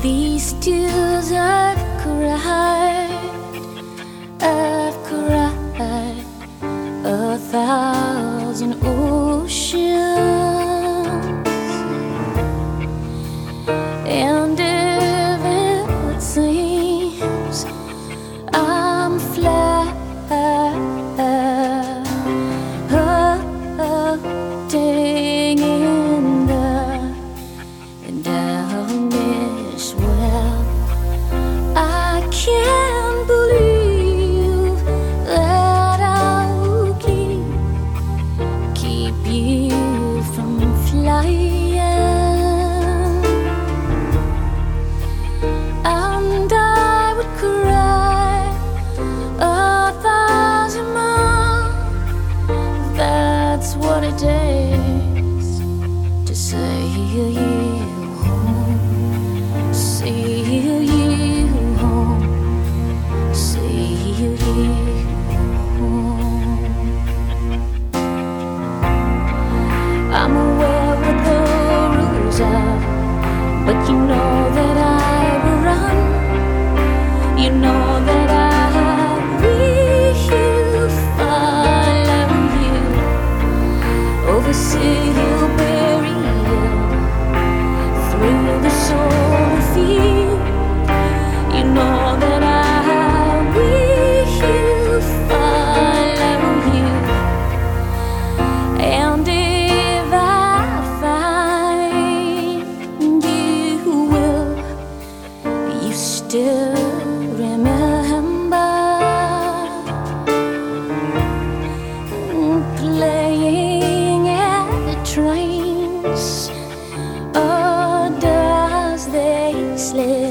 These tears I've cried 1,000 oceans. And if it seems I'm floating in the darkness, well, I can't believe that I will keep you from flying. And I would cry 1,000 more. That's what it takes to see you home, see you home, see you home. I'm aware what the rules are, but you know that I will run. You know that I will follow you over Seal Barrier, through the solar field. You know that I will follow you. And if I find you, will you still remember playing at the trains, or does they slip